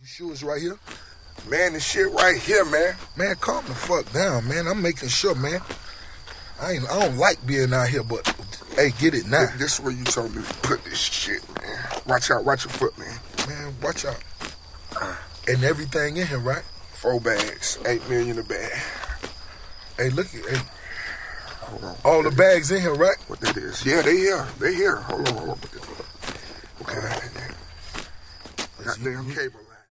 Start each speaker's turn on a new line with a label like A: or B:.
A: Shoes right here.
B: Man, this shit right here, man.
A: Man, calm the fuck down, man. I'm making sure, man. I don't like being out here, but hey, get it now.
B: This is where you told me to put this shit, man. Watch out, watch your foot, man.
A: Man, watch out. And everything in here, right?
B: 4 bags, 8 million a bag.
A: Hey, look at hey.
B: Hold on.
A: All the bags in here, right?
B: What that is? Yeah, they here. They here. Hold on. Okay.
A: All right.
B: Goddamn cable.